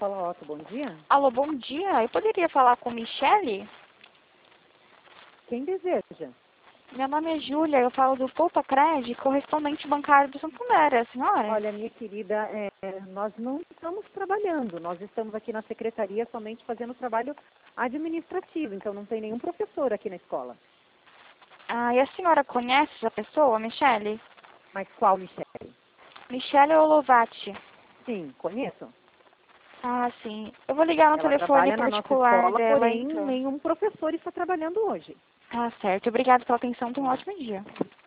fala Otto, bom dia. Alô, bom dia. Eu poderia falar com Michele? Quem deseja? Meu nome é Júlia, eu falo do Poupa Cred, correspondente bancário do Santander, é a senhora? Olha, minha querida, nós não estamos trabalhando, nós estamos aqui na secretaria somente fazendo trabalho administrativo, então não tem nenhum professor aqui na escola. Ah, e a senhora conhece essa pessoa, Michele? Mas qual, Michele? Michele Olovati. Sim, conheço. Ah, sim. Eu vou ligar no Ela telefone trabalha na nossa particular escola, dela, porém então. nenhum professor está trabalhando hoje. Tá certo. Obrigada pela atenção. Tenha um ótimo dia.